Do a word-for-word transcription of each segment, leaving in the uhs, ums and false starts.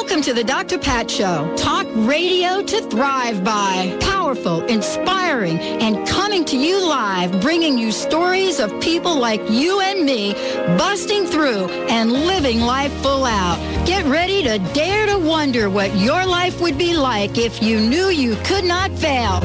Welcome to the Doctor Pat Show. Talk radio to thrive by. Powerful, inspiring, and coming to you live, bringing you stories of people like you and me, busting through and living life full out. Get ready to dare to wonder what your life would be like if you knew you could not fail.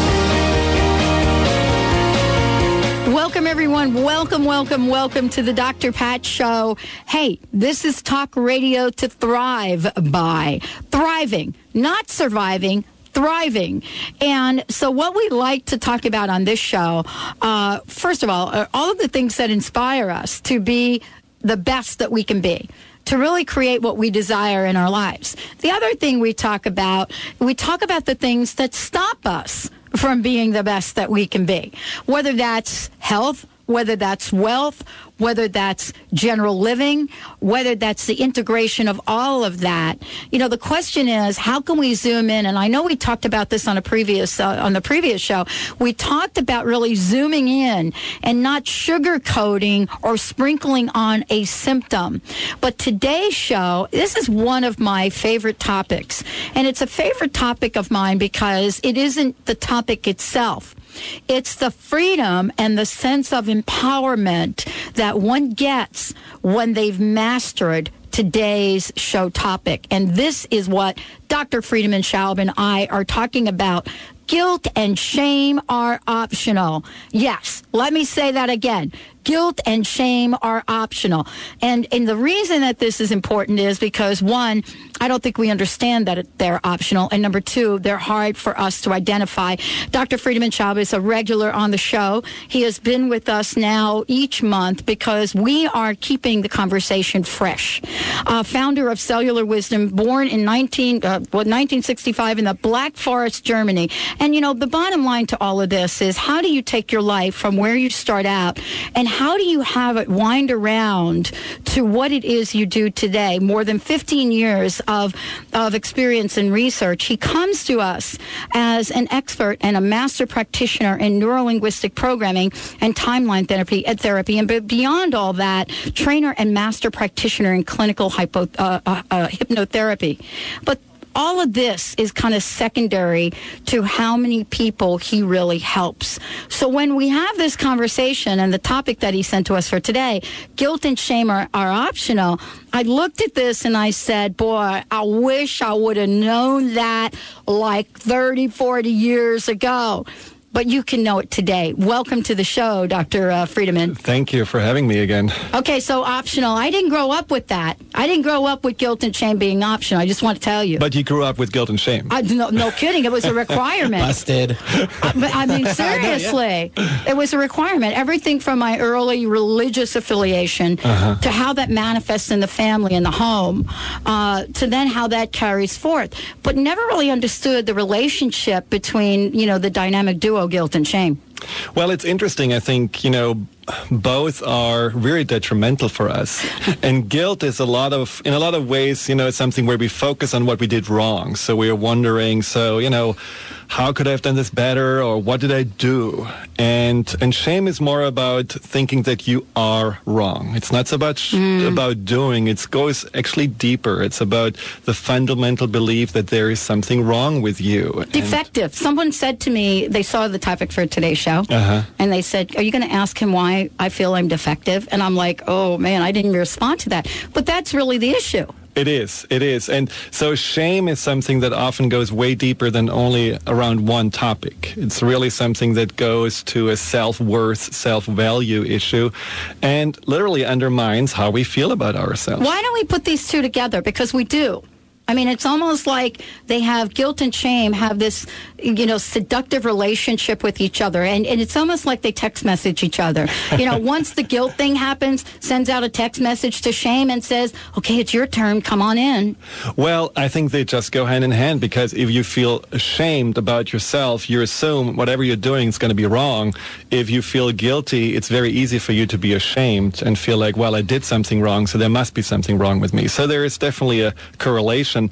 Welcome, everyone. Welcome, welcome, welcome to the Doctor Pat Show. Hey, this is Talk Radio to Thrive by. Thriving, not surviving, thriving. And so what we like to talk about on this show, uh, first of all, are all of the things that inspire us to be the best that we can be, to really create what we desire in our lives. The other thing we talk about, we talk about the things that stop us from being the best that we can be, whether that's health, whether that's wealth, whether that's general living, whether that's the integration of all of that. You know, the question is, how can we zoom in? And I know we talked about this on a previous uh, on the previous show. We talked about really zooming in and not sugarcoating or sprinkling on a symptom. But today's show, this is one of my favorite topics. And it's a favorite topic of mine because it isn't the topic itself. It's the freedom and the sense of empowerment that one gets when they've mastered today's show topic. And this is what Doctor Friedemann Schaub and I are talking about. Guilt and shame are optional. Yes, let me say that again. Guilt and shame are optional. And, and the reason that this is important is because, one, I don't think we understand that they're optional. And number two, they're hard for us to identify. Doctor Friedemann Schaub is a regular on the show. He has been with us now each month because we are keeping the conversation fresh. Uh, founder of Cellular Wisdom, born in nineteen, uh, what, nineteen sixty-five in the Black Forest, Germany. And, you know, the bottom line to all of this is, how do you take your life from where you start out and how do you have it wind around to what it is you do today? More than fifteen years of of experience and research. He comes to us as an expert and a master practitioner in neurolinguistic programming and timeline therapy, uh, therapy. And beyond all that, trainer and master practitioner in clinical hypo, uh, uh, uh, hypnotherapy. But all of this is kind of secondary to how many people he really helps. So when we have this conversation and the topic that he sent to us for today, guilt and shame are, are optional, I looked at this and I said, boy, I wish I would have known that like thirty, forty years ago. But you can know it today. Welcome to the show, Doctor Uh, Friedemann. Thank you for having me again. Okay, so optional. I didn't grow up with that. I didn't grow up with guilt and shame being optional. I just want to tell you. But you grew up with guilt and shame. I, no, no kidding. It was a requirement. Busted. I, but, I mean, seriously. It was a requirement. Everything from my early religious affiliation uh-huh. to how that manifests in the family, in the home, uh, to then how that carries forth. But never really understood the relationship between, you know, the dynamic duo, guilt and shame. Well, it's interesting. I think, you know, both are very detrimental for us. And guilt is a lot of, in a lot of ways, you know, it's something where we focus on what we did wrong. So we're wondering, so, you know, how could I have done this better, or what did I do? And and shame is more about thinking that you are wrong. It's not so much mm. about doing. It goes actually deeper. It's about the fundamental belief that there is something wrong with you. Defective. And someone said to me, they saw the topic for today's show, uh-huh. and they said, are you going to ask him why I feel I'm defective? And I'm like, oh, man, I didn't respond to that. But that's really the issue. It is. It is. And so shame is something that often goes way deeper than only around one topic. It's really something that goes to a self-worth, self-value issue and literally undermines how we feel about ourselves. Why don't we put these two together? Because we do. I mean, it's almost like they have guilt and shame have this, you know, seductive relationship with each other. And, and it's almost like they text message each other. You know, once the guilt thing happens, sends out a text message to shame and says, okay, it's your turn. Come on in. Well, I think they just go hand in hand, because if you feel ashamed about yourself, you assume whatever you're doing is going to be wrong. If you feel guilty, it's very easy for you to be ashamed and feel like, well, I did something wrong, so there must be something wrong with me. So there is definitely a correlation.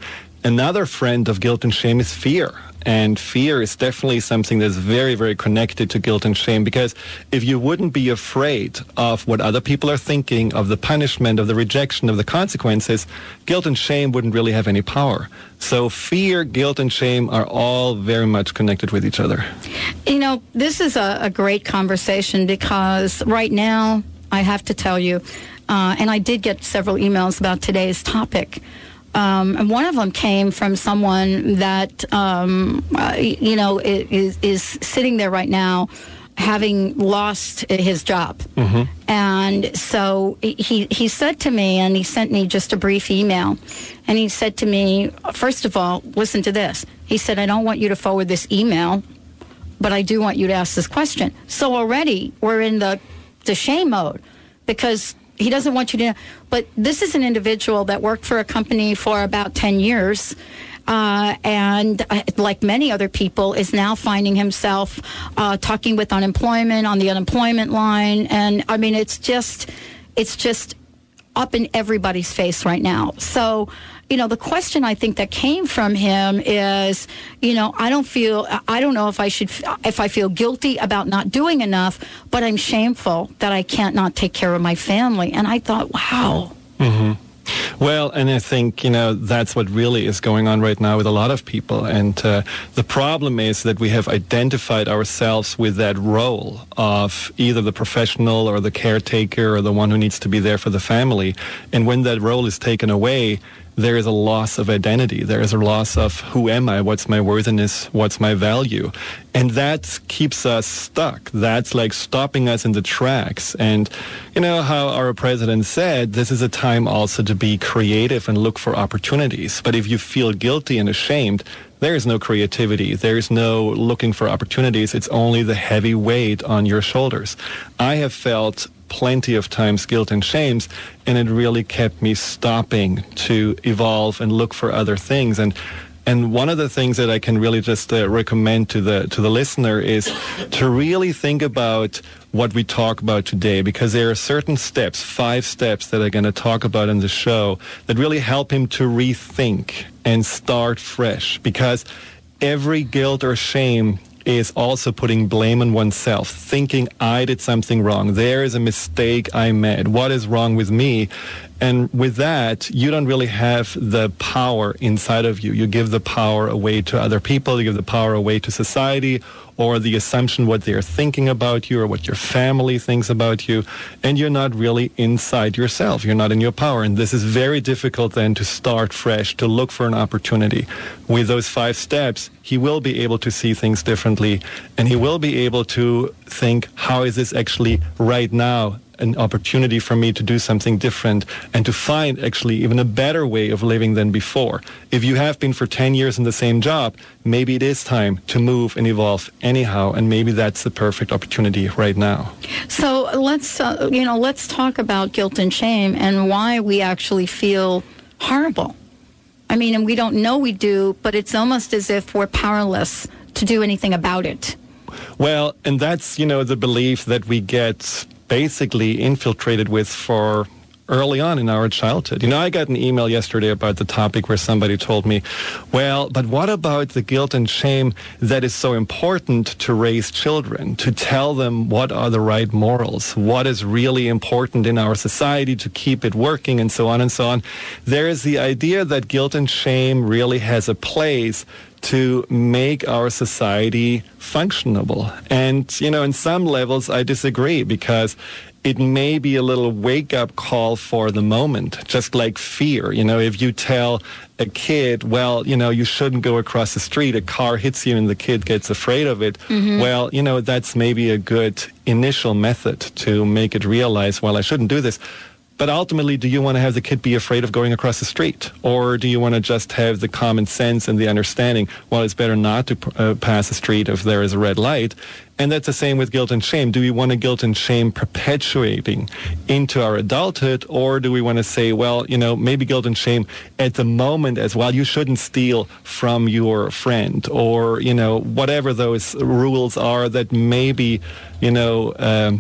another friend of guilt and shame is fear. And fear is definitely something that's very, very connected to guilt and shame, because if you wouldn't be afraid of what other people are thinking, of the punishment, of the rejection, of the consequences, guilt and shame wouldn't really have any power. So fear, guilt, and shame are all very much connected with each other. You know, this is a, a great conversation, because right now, I have to tell you, uh, and I did get several emails about today's topic. Um, and one of them came from someone that, um, uh, you know, is, is sitting there right now having lost his job. Mm-hmm. And so he, he said to me, and he sent me just a brief email, and he said to me, first of all, listen to this. He said, I don't want you to forward this email, but I do want you to ask this question. So already we're in the, the shame mode, because he doesn't want you to know. But this is an individual that worked for a company for about ten years, uh, and uh, like many other people, is now finding himself uh, talking with unemployment, on the unemployment line. And I mean, it's just, it's just up in everybody's face right now. So, you know, the question I think that came from him is, you know, I don't feel, I don't know if I should, if I feel guilty about not doing enough, but I'm shameful that I can't not take care of my family. And I thought, wow. Mm-hmm. Well, and I think, you know, that's what really is going on right now with a lot of people. And uh, the problem is that we have identified ourselves with that role of either the professional or the caretaker or the one who needs to be there for the family. And when that role is taken away, there is a loss of identity. There is a loss of who am I? What's my worthiness? What's my value? And that keeps us stuck. That's like stopping us in the tracks. And you know how our president said, this is a time also to be creative and look for opportunities. But if you feel guilty and ashamed, there is no creativity. There is no looking for opportunities. It's only the heavy weight on your shoulders. I have felt plenty of times guilt and shames, and it really kept me stopping to evolve and look for other things. And and one of the things that I can really just uh, recommend to the to the listener is to really think about what we talk about today, because there are certain steps, five steps that I'm going to talk about in the show that really help him to rethink and start fresh, because every guilt or shame is also putting blame on oneself, thinking I did something wrong. There is a mistake I made. What is wrong with me? And with that, you don't really have the power inside of you. You give the power away to other people. You give the power away to society, or the assumption what they're thinking about you or what your family thinks about you. And you're not really inside yourself. You're not in your power. And this is very difficult then to start fresh, to look for an opportunity. With those five steps, he will be able to see things differently. And he will be able to think, how is this actually right now an opportunity for me to do something different and to find actually even a better way of living than before. If you have been for ten years in the same job, maybe it is time to move and evolve anyhow, and maybe that's the perfect opportunity right now. So let's, uh, you know, let's talk about guilt and shame and why we actually feel horrible. I mean, and we don't know we do, but it's almost as if we're powerless to do anything about it. Well, and that's, you know, the belief that we get basically infiltrated with for early on in our childhood. You know, I got an email yesterday about the topic where somebody told me, well, but what about the guilt and shame that is so important to raise children, to tell them what are the right morals, what is really important in our society to keep it working, and so on and so on. There is the idea that guilt and shame really has a place to make our society functionable. And, you know, in some levels, I disagree, because it may be a little wake-up call for the moment, just like fear. You know, if you tell a kid, well, you know, you shouldn't go across the street, a car hits you and the kid gets afraid of it, mm-hmm. well, you know, that's maybe a good initial method to make it realize, well, I shouldn't do this. But ultimately, do you want to have the kid be afraid of going across the street? Or do you want to just have the common sense and the understanding, well, it's better not to uh, pass the street if there is a red light? And that's the same with guilt and shame. Do we want a guilt and shame perpetuating into our adulthood? Or do we want to say, well, you know, maybe guilt and shame at the moment as well, you shouldn't steal from your friend, or, you know, whatever those rules are that maybe, you know, um,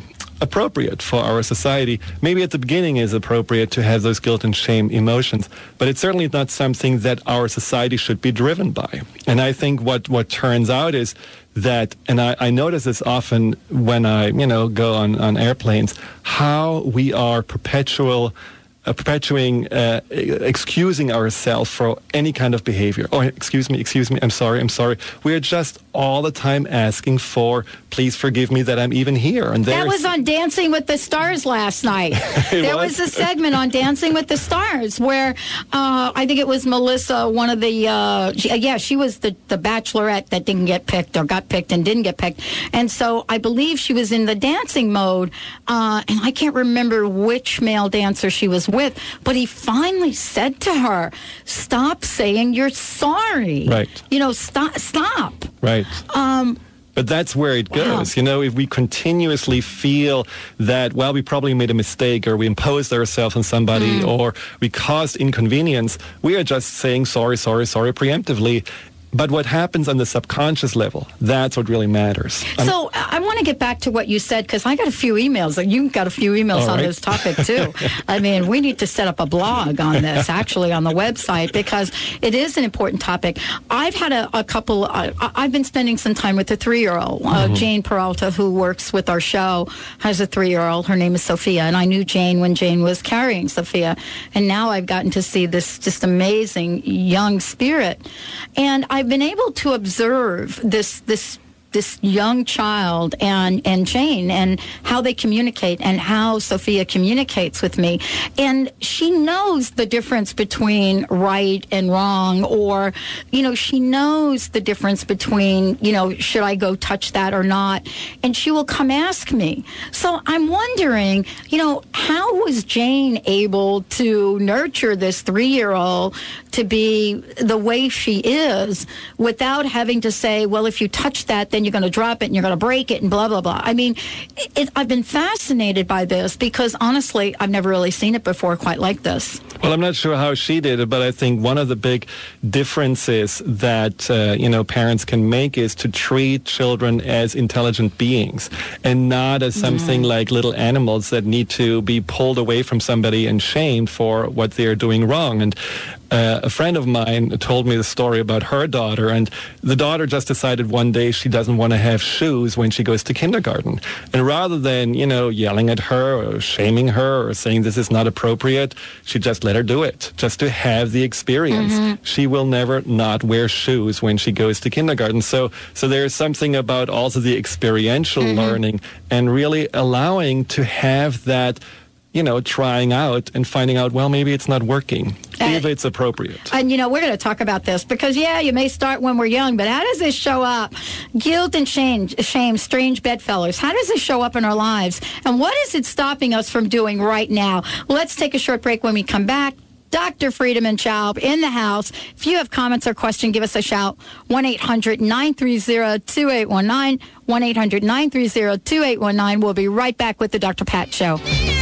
appropriate for our society. Maybe at the beginning is appropriate to have those guilt and shame emotions, but it's certainly not something that our society should be driven by. And I think what, what turns out is that, and I, I notice this often when I, you know, go on, on airplanes, how we are perpetual Uh, perpetuating, uh, excusing ourselves for any kind of behavior. Oh, excuse me, excuse me, I'm sorry, I'm sorry. We're just all the time asking for, please forgive me that I'm even here. And that was on Dancing with the Stars last night. There was? was a segment on Dancing with the Stars where uh, I think it was Melissa, one of the, uh, she, yeah, she was the, the bachelorette that didn't get picked or got picked and didn't get picked. And so I believe she was in the dancing mode, uh, and I can't remember which male dancer she was with, but he finally said to her, stop saying you're sorry. Right. You know, stop, stop. Right. Um, But that's where it goes. Wow. You know, if we continuously feel that, well, we probably made a mistake or we imposed ourselves on somebody mm. or we caused inconvenience, we are just saying sorry, sorry, sorry preemptively. But what happens on the subconscious level, that's what really matters. So I want to get back to what you said, because I got a few emails. You got a few emails on right. this topic, too. I mean, we need to set up a blog on this, actually, on the website, because it is an important topic. I've had a, a couple, uh, I've been spending some time with a three-year-old. Uh, mm-hmm. Jane Peralta, who works with our show, has a three-year-old. Her name is Sophia, and I knew Jane when Jane was carrying Sophia. And now I've gotten to see this just amazing young spirit. And I I've been able to observe this this this young child and, and Jane and how they communicate and how Sophia communicates with me. And she knows the difference between right and wrong, or, you know, she knows the difference between, you know, should I go touch that or not? And she will come ask me. So I'm wondering, you know, how was Jane able to nurture this three-year-old to be the way she is without having to say, well, if you touch that, then you're going to drop it and you're going to break it and blah, blah, blah. I mean, it, I've been fascinated by this because, honestly, I've never really seen it before quite like this. Well, I'm not sure how she did it, but I think one of the big differences that, uh, you know, parents can make is to treat children as intelligent beings and not as something mm. like little animals that need to be pulled away from somebody and shamed for what they're doing wrong. And Uh, a friend of mine told me the story about her daughter, and the daughter just decided one day she doesn't want to have shoes when she goes to kindergarten. And rather than, you know, yelling at her or shaming her or saying this is not appropriate, she just let her do it, just to have the experience. Mm-hmm. She will never not wear shoes when she goes to kindergarten. So, so there's something about also the experiential mm-hmm. learning and really allowing to have that, you know, trying out and finding out, well, maybe it's not working, and, if it's appropriate. And, you know, we're going to talk about this because, yeah, you may start when we're young, but how does this show up? Guilt and shame, shame, strange bedfellows. How does this show up in our lives? And what is it stopping us from doing right now? Let's take a short break. When we come back, Doctor Friedemann Schaub in the house. If you have comments or questions, give us a shout. one eight hundred nine three zero two eight one nine. one eight hundred nine three zero two eight one nine. We'll be right back with the Doctor Pat Show.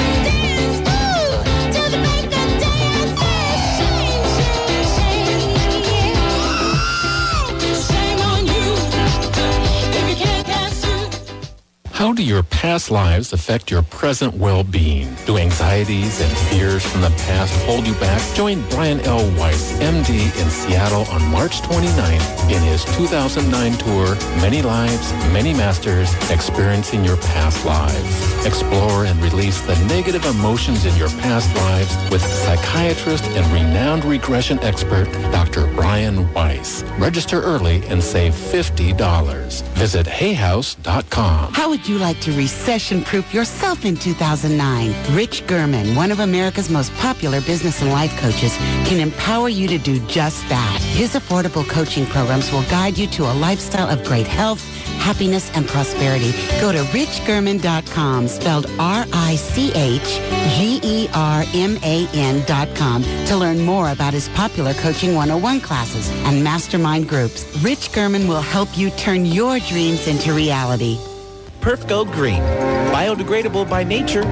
How do your past lives affect your present well-being? Do anxieties and fears from the past hold you back? Join Brian L. Weiss, M D, in Seattle on March twenty-ninth in his two thousand nine tour, Many Lives, Many Masters, Experiencing Your Past Lives. Explore and release the negative emotions in your past lives with psychiatrist and renowned regression expert, Doctor Brian Weiss. Register early and save fifty dollars. Visit hay house dot com. How would you like to recession-proof yourself in two thousand nine? Rich German, one of America's most popular business and life coaches, can empower you to do just that. His affordable coaching programs will guide you to a lifestyle of great health, happiness, and prosperity. Go to rich german dot com, spelled R I C H G E R M A N dot com, to learn more about his popular Coaching one oh one classes and mastermind groups. Rich German will help you turn your dreams into reality. Perf Gold Green. Biodegradable by nature, green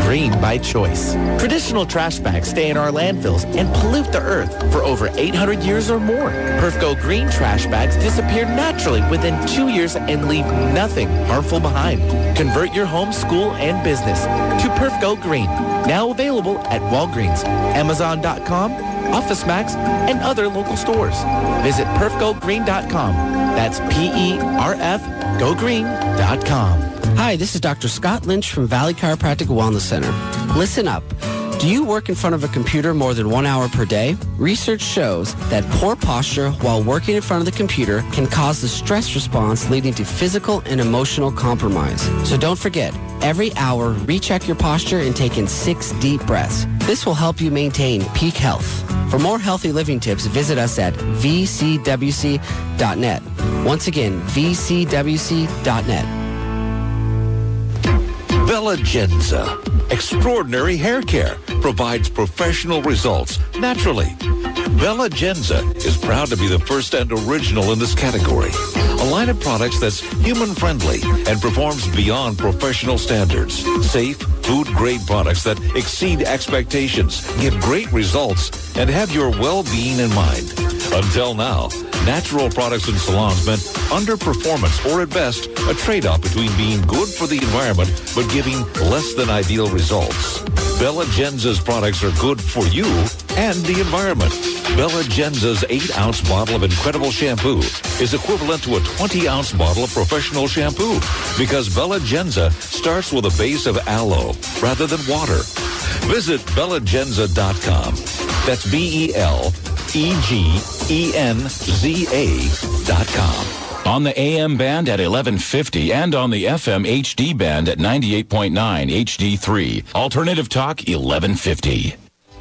green by choice. Traditional trash bags stay in our landfills and pollute the earth for over eight hundred years or more. PerfGo Green trash bags disappear naturally within two years and leave nothing harmful behind. Convert your home, school, and business to PerfGo Green. Now available at Walgreens, Amazon dot com, OfficeMax, and other local stores. Visit perf go green dot com. That's P E R F go green dot com. Hi, this is Doctor Scott Lynch from Valley Chiropractic Wellness Center. Listen up. Do you work in front of a computer more than one hour per day? Research shows that poor posture while working in front of the computer can cause the stress response leading to physical and emotional compromise. So don't forget, every hour, recheck your posture and take in six deep breaths. This will help you maintain peak health. For more healthy living tips, visit us at v c w c dot net. Once again, v c w c dot net. Belegenza, extraordinary hair care, provides professional results naturally. Belegenza is proud to be the first and original in this category. A line of products that's human-friendly and performs beyond professional standards. Safe, food-grade products that exceed expectations, give great results, and have your well-being in mind. Until now, natural products in salons meant underperformance or at best a trade-off between being good for the environment but giving less than ideal results. Belegenza's products are good for you and the environment. Belegenza's eight-ounce bottle of incredible shampoo is equivalent to a twenty-ounce bottle of professional shampoo because Belegenza starts with a base of aloe rather than water. Visit belegenza dot com. That's B E L E G E N Z A dot com. On the A M band at eleven fifty and on the F M H D band at ninety-eight point nine H D three. Alternative Talk eleven fifty.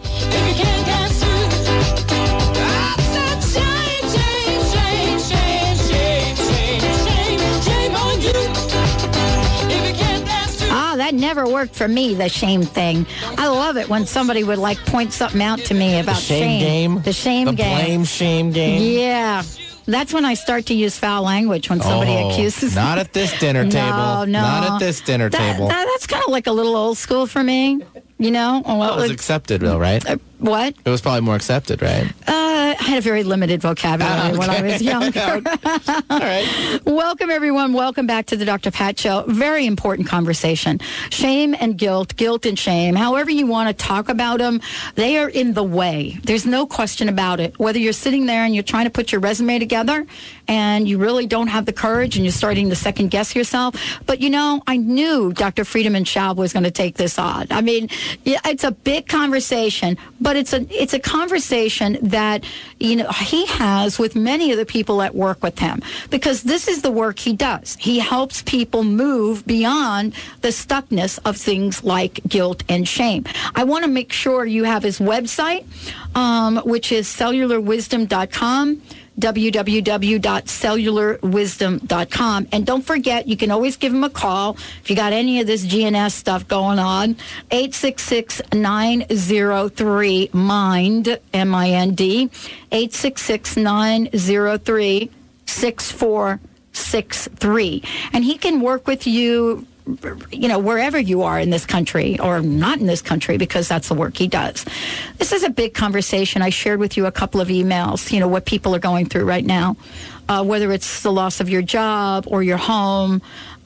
That never worked for me, the shame thing. I love it when somebody would like point something out to me about the shame, shame game. The shame the game. The blame shame game. Yeah. That's when I start to use foul language when somebody oh, accuses not me. Not at this dinner table. No, no. Not at this dinner that, table. That, that's kind of like a little old school for me, you know? Well, it was accepted, though, right? Uh, what? It was probably more accepted, right? Uh, I had a very limited vocabulary oh, okay. when I was younger. All right. Welcome, everyone. Welcome back to the Doctor Pat Show. Very important conversation. Shame and guilt, guilt and shame, however you want to talk about them, they are in the way. There's no question about it. Whether you're sitting there and you're trying to put your resume together and you really don't have the courage and you're starting to second guess yourself. But, you know, I knew Doctor Friedemann Schaub was going to take this on. I mean, yeah, it's a big conversation, but it's a it's a conversation that, you know, he has with many of the people that work with him, because this is the work he does. He helps people move beyond the stuckness of things like guilt and shame. I want to make sure you have his website, um, which is cellular wisdom dot com. w w w dot cellular wisdom dot com. And don't forget, you can always give him a call if you got any of this G N S stuff going on. eight six six, nine zero three, MIND, M I N D, eight six six, nine zero three, six four six three. And he can work with you, you know, wherever you are in this country or not in this country, because that's the work he does. This is a big conversation. I shared with you a couple of emails, you know, what people are going through right now, uh, whether it's the loss of your job or your home.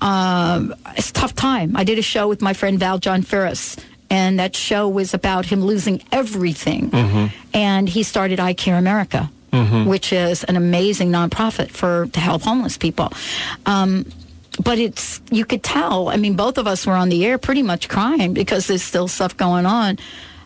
Um, it's a tough time. I did a show with my friend Val John Ferris, and that show was about him losing everything. Mm-hmm. And he started I Care America, mm-hmm. which is an amazing nonprofit for to help homeless people. Um, But it's, you could tell, I mean, both of us were on the air pretty much crying because there's still stuff going on.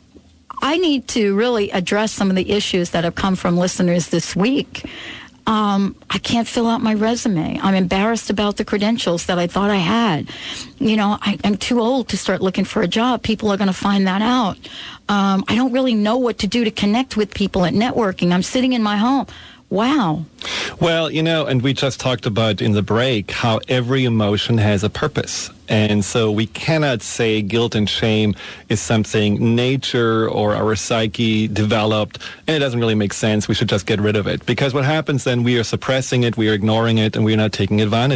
I need to really address some of the issues that have come from listeners this week. Um, I can't fill out my resume. I'm embarrassed about the credentials that I thought I had. You know, I, I'm too old to start looking for a job. People are going to find that out. Um, I don't really know what to do to connect with people at networking. I'm sitting in my home. Wow. Well, you know, and we just talked about in the break how every emotion has a purpose. And so we cannot say guilt and shame is something nature or our psyche developed, and it doesn't really make sense. We should just get rid of it. Because what happens then, we are suppressing it, we are ignoring it, and we are not taking advantage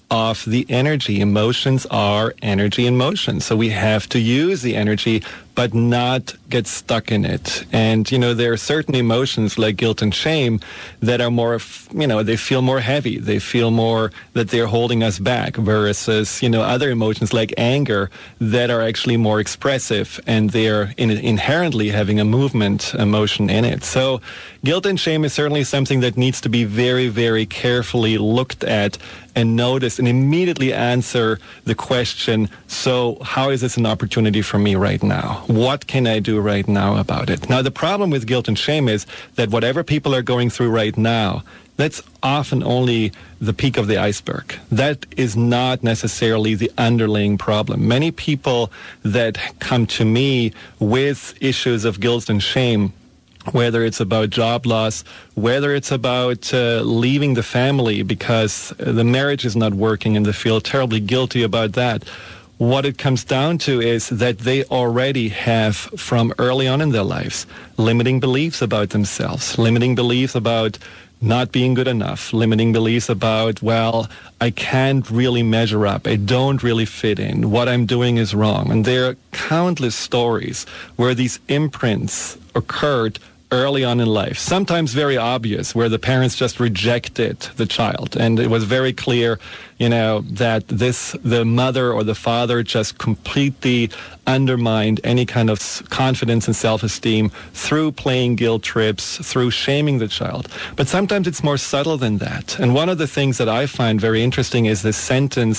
of the energy. Emotions are energy in motion. So we have to use the energy, but not get stuck in it. And, you know, there are certain emotions like guilt and shame that are more, you know, they feel more heavy. They feel more that they're holding us back versus, you know, other emotions like anger that are actually more expressive and they're in, inherently having a movement emotion in it. So guilt and shame is certainly something that needs to be very, very carefully looked at and noticed and immediately answer the question, so how is this an opportunity for me right now? What can I do right now about it? Now, the problem with guilt and shame is that whatever people are going through right now, that's often only the peak of the iceberg. That is not necessarily the underlying problem. Many people that come to me with issues of guilt and shame, whether it's about job loss, whether it's about uh, leaving the family because the marriage is not working and they feel terribly guilty about that. What it comes down to is that they already have, from early on in their lives, limiting beliefs about themselves, limiting beliefs about not being good enough, limiting beliefs about, well, I can't really measure up, I don't really fit in, what I'm doing is wrong. And there are countless stories where these imprints occurred early on in life, sometimes very obvious, where the parents just rejected the child. And it was very clear, you know, that this, the mother or the father just completely undermined any kind of confidence and self-esteem through playing guilt trips, through shaming the child. But sometimes it's more subtle than that. And one of the things that I find very interesting is this sentence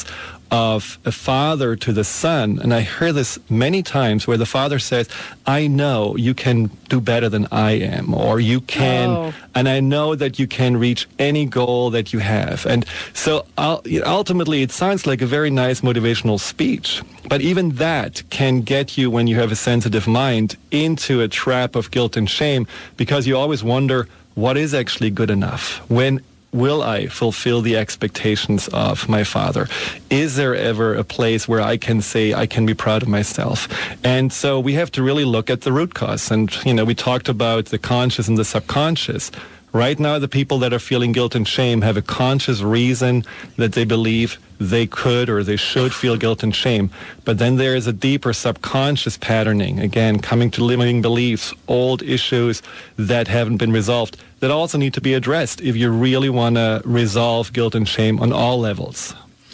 of a father to the son, and I hear this many times where the father says, I know you can do better than I am, or you can, oh. and I know that you can reach any goal that you have. And so ultimately it sounds like a very nice motivational speech, but even that can get you, when you have a sensitive mind, into a trap of guilt and shame, because you always wonder, what is actually good enough? When will I fulfill the expectations of my father? Is there ever a place where I can say I can be proud of myself? And so we have to really look at the root cause. And, you know, we talked about the conscious and the subconscious. Right now, the people that are feeling guilt and shame have a conscious reason that they believe they could or they should feel guilt and shame. But then there is a deeper subconscious patterning, again, coming to limiting beliefs, old issues that haven't been resolved, that also need to be addressed if you really want to resolve guilt and shame on all levels.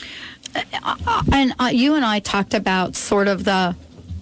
Uh, and uh, you and I talked about sort of the...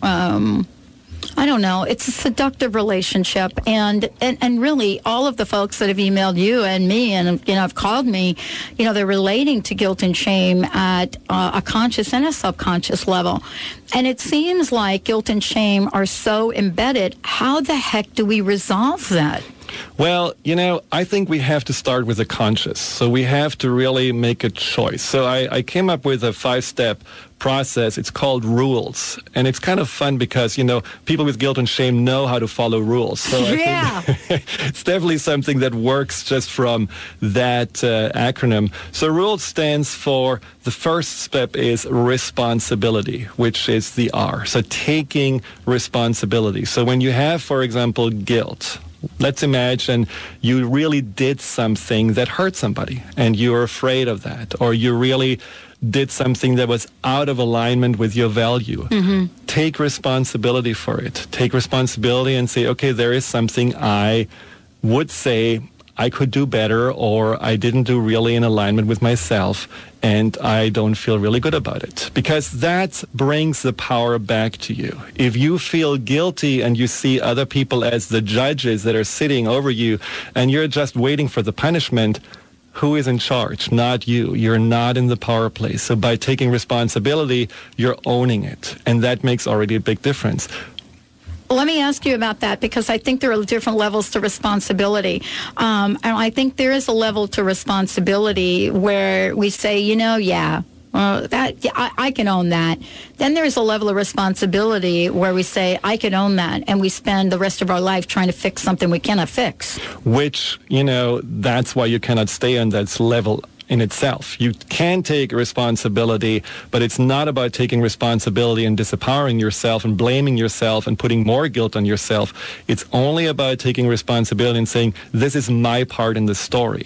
Um I don't know. It's a seductive relationship, and, and and really, all of the folks that have emailed you and me, and you know, have called me, you know, they're relating to guilt and shame at uh, a conscious and a subconscious level, and it seems like guilt and shame are so embedded. How the heck do we resolve that? Well, you know, I think we have to start with the conscious. So we have to really make a choice. So I, I came up with a five-step process. It's called rules. And it's kind of fun because, you know, people with guilt and shame know how to follow rules. So yeah. I think it's definitely something that works just from that uh, acronym. So rules stands for, the first step is responsibility, which is the R. So taking responsibility. So when you have, for example, guilt, let's imagine you really did something that hurt somebody and you're afraid of that, or you really did something that was out of alignment with your value. Mm-hmm. Take responsibility for it. Take responsibility and say, okay, there is something I would say I could do better, or I didn't do really in alignment with myself, and I don't feel really good about it. Because that brings the power back to you. If you feel guilty and you see other people as the judges that are sitting over you, and you're just waiting for the punishment, who is in charge? Not you. You're not in the power place. So by taking responsibility, you're owning it. And that makes already a big difference. Let me ask you about that, because I think there are different levels to responsibility. Um, and I think there is a level to responsibility where we say, you know, yeah, uh, that yeah, I, I can own that. Then there is a level of responsibility where we say, I can own that. And we spend the rest of our life trying to fix something we cannot fix. Which, you know, that's why you cannot stay on that level in itself. You can take responsibility, but it's not about taking responsibility and disempowering yourself and blaming yourself and putting more guilt on yourself. It's only about taking responsibility and saying, this is my part in the story.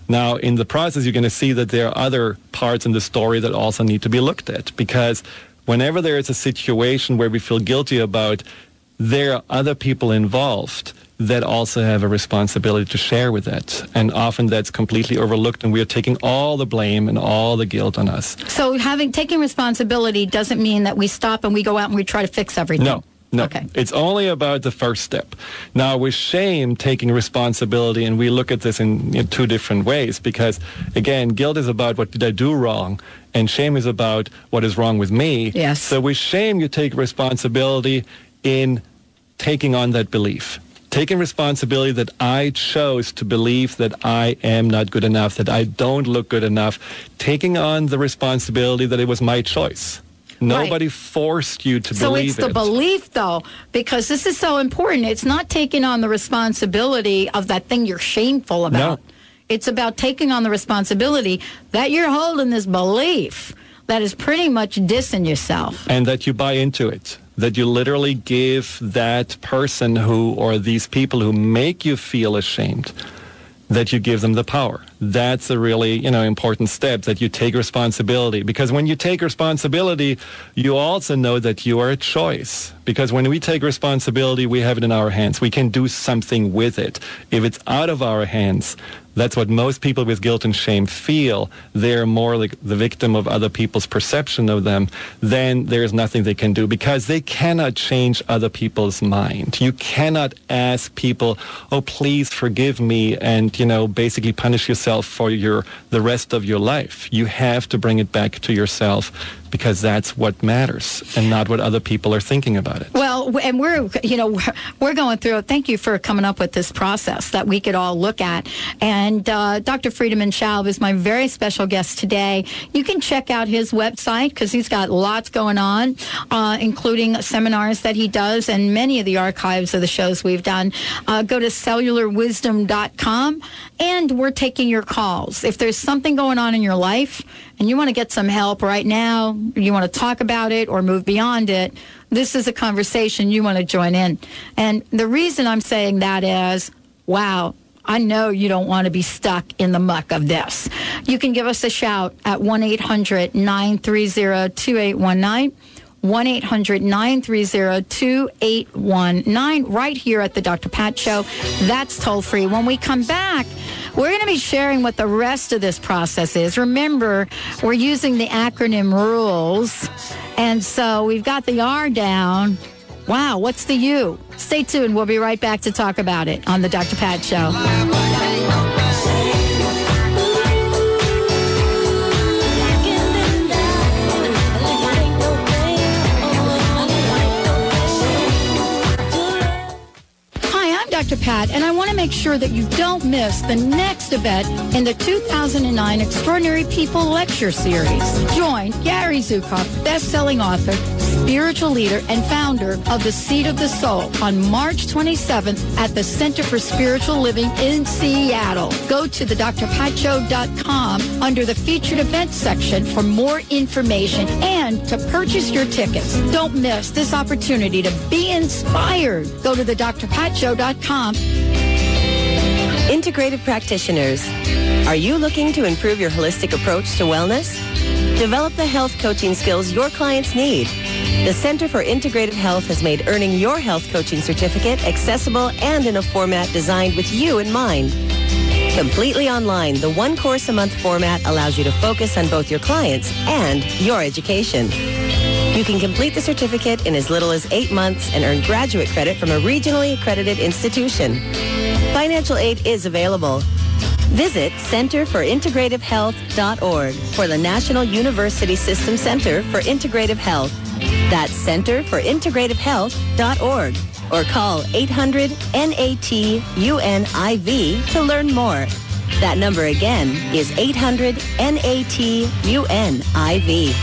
Now, in the process, you're going to see that there are other parts in the story that also need to be looked at, because whenever there is a situation where we feel guilty about, there are other people involved that also have a responsibility to share with that. And often that's completely overlooked, and we are taking all the blame and all the guilt on us. So having taking responsibility doesn't mean that we stop and we go out and we try to fix everything. No. No, okay. It's only about the first step. Now, with shame, taking responsibility, and we look at this in, in two different ways, because, again, guilt is about what did I do wrong, and shame is about what is wrong with me. Yes. So with shame, you take responsibility in taking on that belief. Taking responsibility that I chose to believe that I am not good enough, that I don't look good enough. Taking on the responsibility that it was my choice. Nobody right. forced you to so believe it. So it's the it. belief, though, because this is so important. It's not taking on the responsibility of that thing you're shameful about. No. It's about taking on the responsibility that you're holding this belief that is pretty much dissing yourself. And that you buy into it. That you literally give that person who, or these people who make you feel ashamed, that you give them the power. That's a really, you know, important step, that you take responsibility. Because when you take responsibility, you also know that you are a choice. Because when we take responsibility, we have it in our hands. We can do something with it. If it's out of our hands, that's what most people with guilt and shame feel. They're more like the victim of other people's perception of them. Then there's nothing they can do, because they cannot change other people's mind. You cannot ask people, oh, please forgive me, and, you know, basically punish yourself for your the rest of your life. You have to bring it back to yourself, because that's what matters, and not what other people are thinking about it. Well, and we're, you know, we're going through it. Thank you for coming up with this process that we could all look at. And uh, Doctor Friedemann Schaub is my very special guest today. You can check out his website, because he's got lots going on, uh, including seminars that he does and many of the archives of the shows we've done. Uh, go to cellular wisdom dot com, and we're taking your calls. If there's something going on in your life and you want to get some help right now, you want to talk about it or move beyond it, this is a conversation you want to join in. And the reason I'm saying that is, wow, I know you don't want to be stuck in the muck of this. You can give us a shout at one eight hundred nine three zero two eight one nine. one eight hundred nine three zero two eight one nine, right here at the Doctor Pat Show. That's toll free. When we come back, we're going to be sharing what the rest of this process is. Remember, we're using the acronym RULES, and so we've got the R down. Wow, what's the U? Stay tuned. We'll be right back to talk about it on the Doctor Pat Show. Doctor Pat, and I want to make sure that you don't miss the next event in the two thousand nine Extraordinary People Lecture Series. Join Gary Zukav, best-selling author, spiritual leader, and founder of The Seat of the Soul on March twenty-seventh at the Center for Spiritual Living in Seattle. Go to the dr pat show dot com under the featured events section for more information and to purchase your tickets. Don't miss this opportunity to be inspired. Go to the dr pat show dot com. Integrative practitioners, are you looking to improve your holistic approach to wellness? Develop the health coaching skills your clients need. The Center for Integrative Health has made earning your health coaching certificate accessible and in a format designed with you in mind. Completely online, the one course a month format allows you to focus on both your clients and your education. You can complete the certificate in as little as eight months and earn graduate credit from a regionally accredited institution. Financial aid is available. Visit center for integrative health dot org for the National University System Center for Integrative Health. That's center for integrative health dot org. Or call eight hundred N A T U N I V to learn more. That number again is eight hundred N A T U N I V.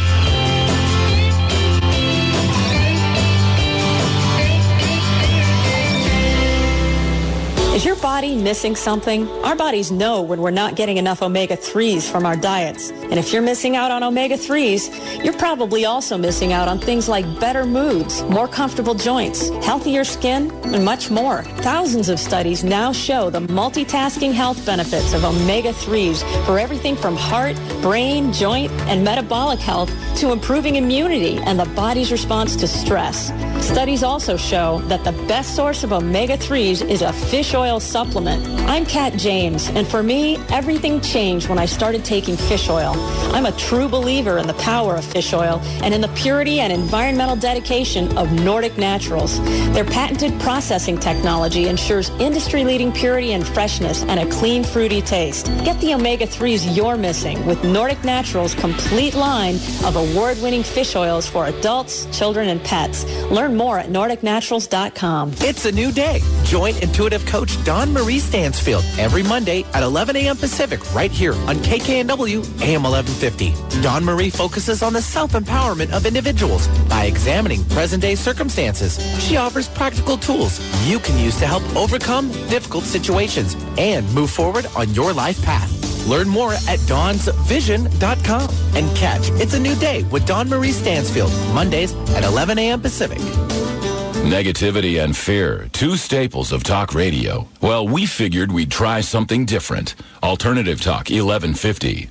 Is your body missing something? Our bodies know when we're not getting enough omega threes from our diets. And if you're missing out on omega threes, you're probably also missing out on things like better moods, more comfortable joints, healthier skin, and much more. Thousands of studies now show the multitasking health benefits of omega threes for everything from heart, brain, joint, and metabolic health to improving immunity and the body's response to stress. Studies also show that the best source of omega threes is a fish oil supplement. I'm Kat James, and for me, everything changed when I started taking fish oil. I'm a true believer in the power of fish oil and in the purity and environmental dedication of Nordic Naturals. Their patented processing technology ensures industry-leading purity and freshness and a clean, fruity taste. Get the omega threes you're missing with Nordic Naturals' complete line of award-winning fish oils for adults, children, and pets. Learn more at nordic naturals dot com. It's a new day. Join intuitive coach Dawn Marie Stansfield every Monday at eleven a.m. Pacific right here on K K N W A M eleven fifty. Dawn Marie focuses on the self-empowerment of individuals by examining present-day circumstances. She offers practical tools you can use to help overcome difficult situations and move forward on your life path. Learn more at dawns vision dot com and catch It's a New Day with Dawn Marie Stansfield, Mondays at eleven a.m. Pacific. Negativity and fear, two staples of talk radio. Well, we figured we'd try something different. Alternative Talk, eleven fifty.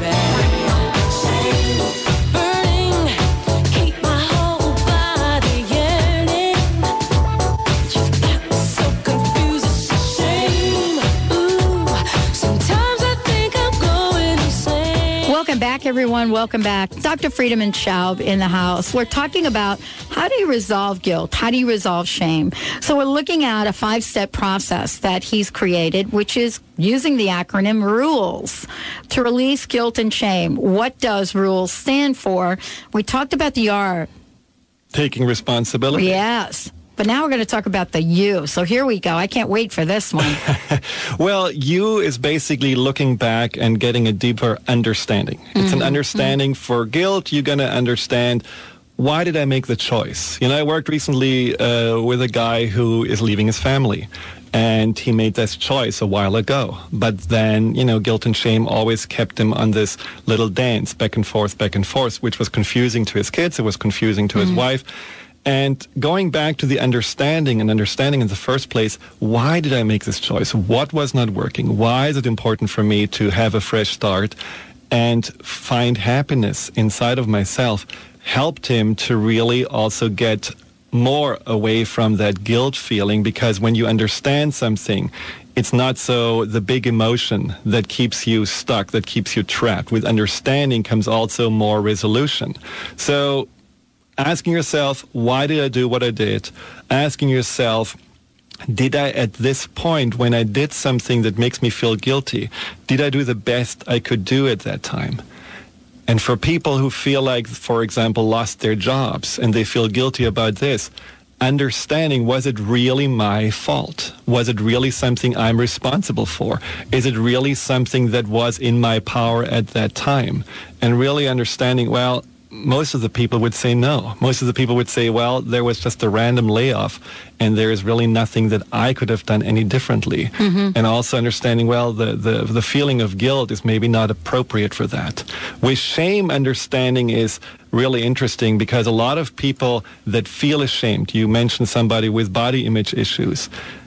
Welcome back, everyone. Welcome back. Doctor Friedemann Schaub in the house. We're talking about how do you resolve guilt? How do you resolve shame? So we're looking at a five-step process that he's created, which is using the acronym RULES to release guilt and shame. What does RULES stand for? We talked about the R. Taking responsibility. Yes. But now we're going to talk about the U. So here we go. I can't wait for this one. Well, U is basically looking back and getting a deeper understanding. It's mm-hmm. an understanding. Mm-hmm. For guilt, you're going to understand, why did I make the choice? You know, I worked recently uh, with a guy who is leaving his family. And he made this choice a while ago. But then, you know, guilt and shame always kept him on this little dance, back and forth, back and forth, which was confusing to his kids. It was confusing to mm-hmm. his wife. And going back to the understanding and understanding in the first place, why did I make this choice? What was not working? Why is it important for me to have a fresh start and find happiness inside of myself? Helped him to really also get more away from that guilt feeling, because when you understand something, it's not so the big emotion that keeps you stuck, that keeps you trapped. With understanding comes also more resolution. So asking yourself, why did I do what I did? Asking yourself, did I, at this point, when I did something that makes me feel guilty, did I do the best I could do at that time? And for people who feel like, for example, lost their jobs and they feel guilty about this, understanding, was it really my fault? Was it really something I'm responsible for? Is it really something that was in my power at that time? And really understanding, well, most of the people would say no. Most of the people would say, well, there was just a random layoff and there is really nothing that I could have done any differently. Mm-hmm. And also understanding, well, the, the, the feeling of guilt is maybe not appropriate for that. With shame, understanding is really interesting, because a lot of people that feel ashamed, you mentioned somebody with body image issues,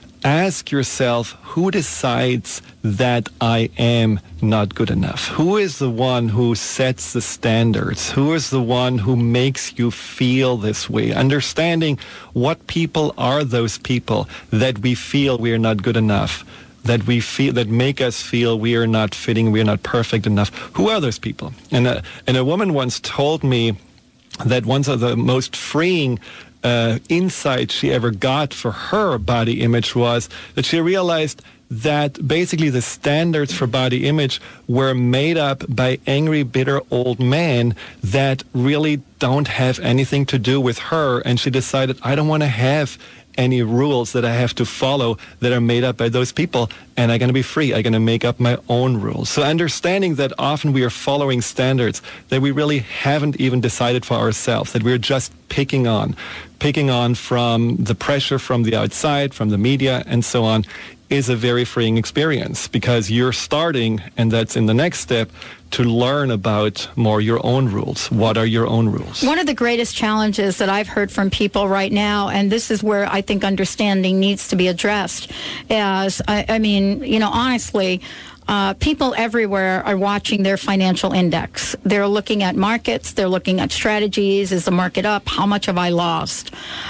ask yourself, who decides that I am not good enough? Who is the one who sets the standards? Who is the one who makes you feel this way? Understanding what people are those people that we feel we are not good enough, that we feel, that make us feel we are not fitting, we are not perfect enough. Who are those people? And a, and a woman once told me that one of the most freeing Uh, insight she ever got for her body image was that she realized that basically the standards for body image were made up by angry, bitter old men that really don't have anything to do with her. And she decided, I don't want to have any rules that I have to follow that are made up by those people, and I'm going to be free. I'm going to make up my own rules. So understanding that often we are following standards that we really haven't even decided for ourselves, that we're just picking on, picking on from the pressure from the outside, from the media, and so on, is a very freeing experience because you're starting, and that's in the next step, to learn about more your own rules. What are your own rules? One of the greatest challenges that I've heard from people right now, and this is where I think understanding needs to be addressed, is, I, I mean, you know, honestly, Uh, people everywhere are watching their financial index. They're looking at markets. They're looking at strategies. Is the market up? How much have I lost?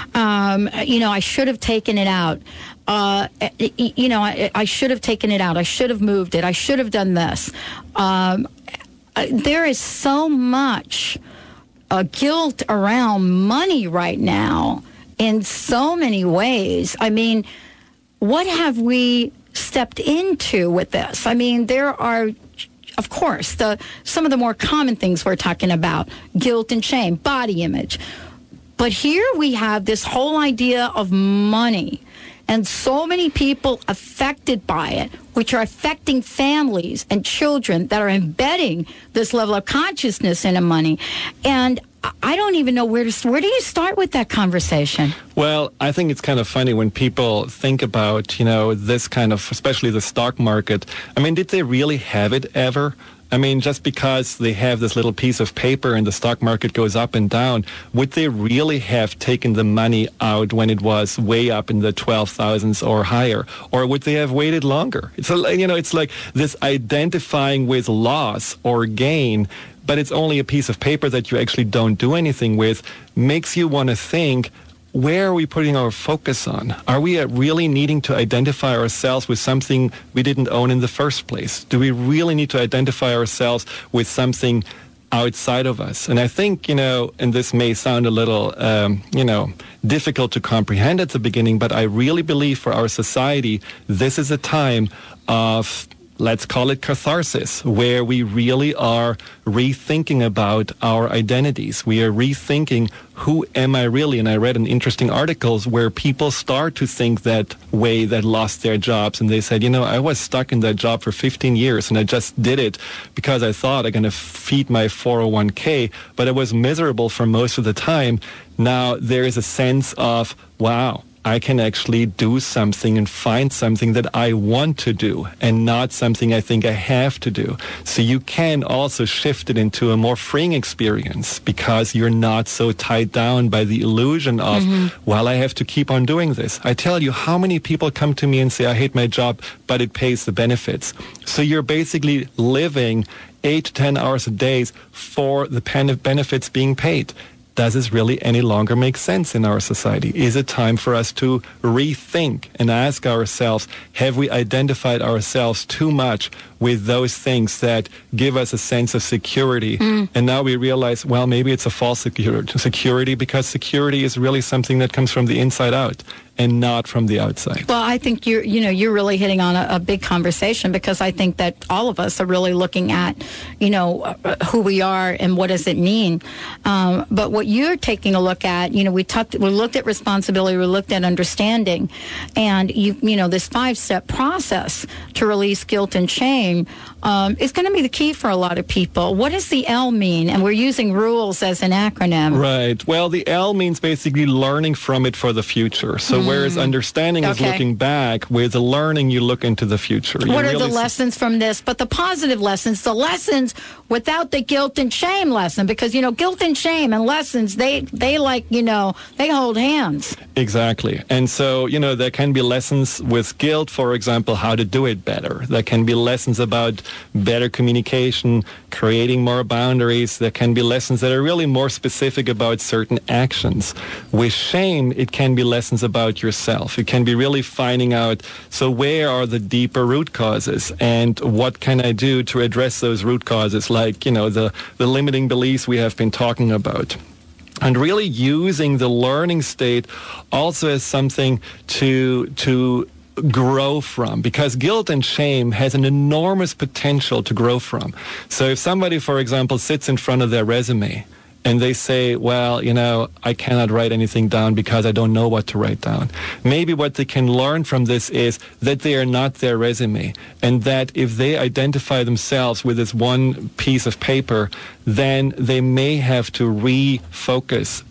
Um, you know, I should have taken it out. Uh, you know, I, I should have taken it out. I should have moved it. I should have done this. Um, there is so much uh, guilt around money right now in so many ways. I mean, what have we stepped into with this? I mean, there are, of course, the some of the more common things we're talking about, guilt and shame, body image. But here we have this whole idea of money and so many people affected by it, which are affecting families and children that are embedding this level of consciousness into money. And I don't even know where to, where do you start with that conversation? Well, I think it's kind of funny when people think about, you know, this kind of, especially the stock market. I mean, did they really have it ever? I mean, just because they have this little piece of paper and the stock market goes up and down, would they really have taken the money out when it was way up in the twelve thousands or higher? Or would they have waited longer? It's a, you know, it's like this identifying with loss or gain, but it's only a piece of paper that you actually don't do anything with, makes you want to think, where are we putting our focus on? Are we really needing to identify ourselves with something we didn't own in the first place? Do we really need to identify ourselves with something outside of us? And I think, you know, and this may sound a little, um, you know, difficult to comprehend at the beginning, but I really believe for our society, this is a time of, let's call it catharsis, where we really are rethinking about our identities. We are rethinking, who am I really? And I read an interesting articles where people start to think that way that lost their jobs. And they said, you know, I was stuck in that job for fifteen years and I just did it because I thought I'm going to feed my four oh one k, but I was miserable for most of the time. Now there is a sense of, wow, I can actually do something and find something that I want to do and not something I think I have to do. So you can also shift it into a more freeing experience because you're not so tied down by the illusion of, mm-hmm. well, I have to keep on doing this. I tell you, how many people come to me and say, I hate my job, but it pays the benefits. So you're basically living eight to ten hours a day for the benefits being paid. Does this really any longer make sense in our society? Is it time for us to rethink and ask ourselves, have we identified ourselves too much with those things that give us a sense of security? Mm. And now we realize, well, maybe it's a false security, security because security is really something that comes from the inside out and not from the outside. Well, I think you're, you know, you're really hitting on a, a big conversation because I think that all of us are really looking at, you know, uh, who we are and what does it mean. Um, but what you're taking a look at, you know, we talked, we looked at responsibility, we looked at understanding, and you, you know, this five-step process to release guilt and shame um, is going to be the key for a lot of people. What does the L mean? And we're using rules as an acronym. Right. Well, the L means basically learning from it for the future. So mm. whereas understanding okay. is looking back, with the learning you look into the future. You what are really the lessons from this? But the positive lessons, the lessons without the guilt and shame lesson, because, you know, guilt and shame and lessons, they, they like, you know, they hold hands. Exactly. And so, you know, there can be lessons with guilt, for example, how to do it better. There can be lessons about better communication, creating more boundaries. There can be lessons that are really more specific about certain actions. With shame, it can be lessons about yourself. It can be really finding out, so where are the deeper root causes and what can I do to address those root causes, like, you know, the, the limiting beliefs we have been talking about. And really using the learning state also as something to to grow from, because guilt and shame has an enormous potential to grow from. So if somebody, for example, sits in front of their resume and they say, well, you know, I cannot write anything down because I don't know what to write down. Maybe what they can learn from this is that they are not their resume, and that if they identify themselves with this one piece of paper, then they may have to refocus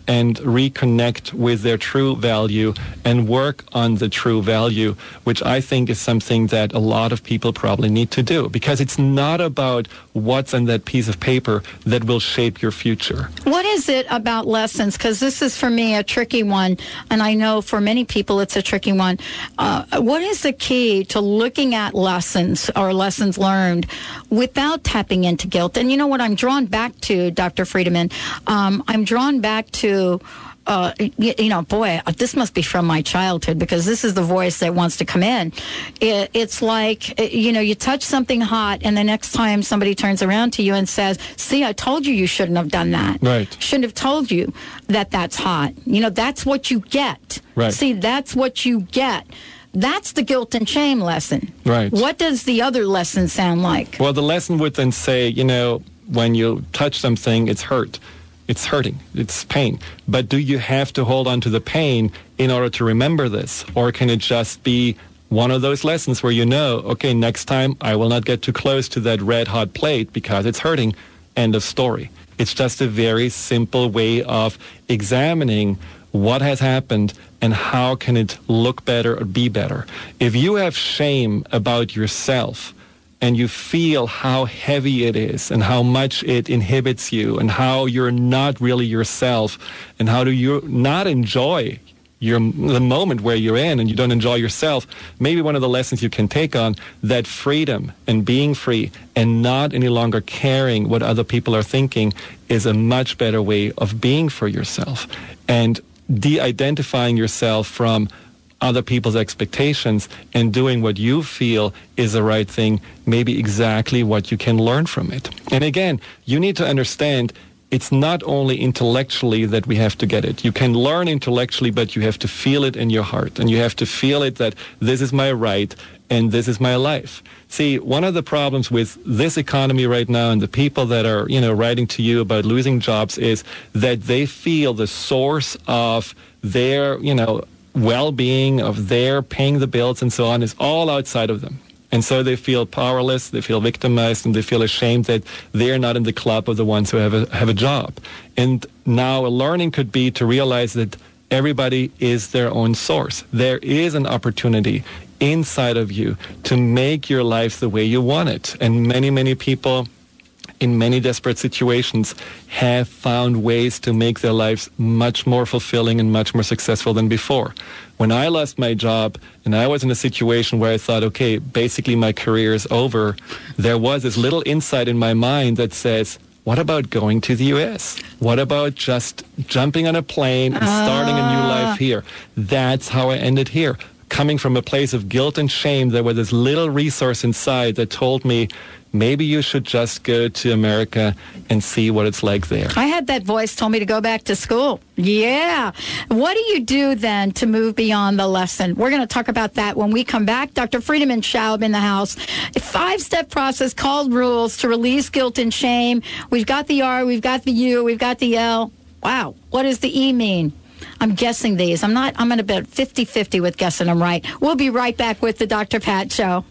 and reconnect with their true value and work on the true value, which I think is something that a lot of people probably need to do, because it's not about what's on that piece of paper that will shape your future. What is it about lessons? Because this is, for me, a tricky one, and I know for many people it's a tricky one. Uh, what is the key to looking at lessons or lessons learned without tapping into guilt? And you know what I'm drawn back to, Doctor Friedemann? Um, I'm drawn back to Uh, you, you know, boy, this must be from my childhood, because this is the voice that wants to come in. It, it's like, you know, you touch something hot, and the next time somebody turns around to you and says, see, I told you you shouldn't have done that. Right. Shouldn't have told you that that's hot. You know, that's what you get. Right. See, that's what you get. That's the guilt and shame lesson. Right. What does the other lesson sound like? Well, the lesson would then say, you know, when you touch something, it's hurt. It's hurting. It's pain. But do you have to hold on to the pain in order to remember this? Or can it just be one of those lessons where you know, okay, next time I will not get too close to that red hot plate because it's hurting. End of story. It's just a very simple way of examining what has happened and how can it look better or be better. If you have shame about yourself, and you feel how heavy it is and how much it inhibits you and how you're not really yourself and how do you not enjoy your the moment where you're in and you don't enjoy yourself, maybe one of the lessons you can take on, that freedom and being free and not any longer caring what other people are thinking is a much better way of being for yourself. And de-identifying yourself from other people's expectations and doing what you feel is the right thing, maybe exactly what you can learn from it. And again, you need to understand it's not only intellectually that we have to get it. You can learn intellectually, but you have to feel it in your heart, and you have to feel it that this is my right and this is my life. See, one of the problems with this economy right now and the people that are, you know, writing to you about losing jobs is that they feel the source of their, you know, well-being, of their paying the bills and so on, is all outside of them. And so they feel powerless, they feel victimized, and they feel ashamed that they're not in the club of the ones who have a, have a job. And now a learning could be to realize that everybody is their own source. There is an opportunity inside of you to make your life the way you want it. And many, many people in many desperate situations have found ways to make their lives much more fulfilling and much more successful than before. When I lost my job and I was in a situation where I thought, okay, basically my career is over, there was this little insight in my mind that says, what about going to the U S? What about just jumping on a plane and starting a new life here? That's how I ended here. Coming from a place of guilt and shame, there was this little resource inside that told me, maybe you should just go to America and see what it's like there. I had that voice told me to go back to school. Yeah. What do you do then to move beyond the lesson? We're going to talk about that when we come back. Doctor Friedemann Schaub in the house. A five-step process called rules to release guilt and shame. We've got the R, we've got the U, we've got the L. Wow. What does the E mean? I'm guessing these. I'm not, I'm at about fifty-fifty with guessing them right. We'll be right back with the Doctor Pat Show.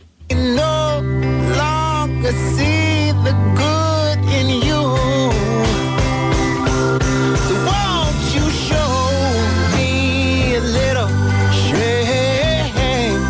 No longer see the good in you. So won't you show me a little shame?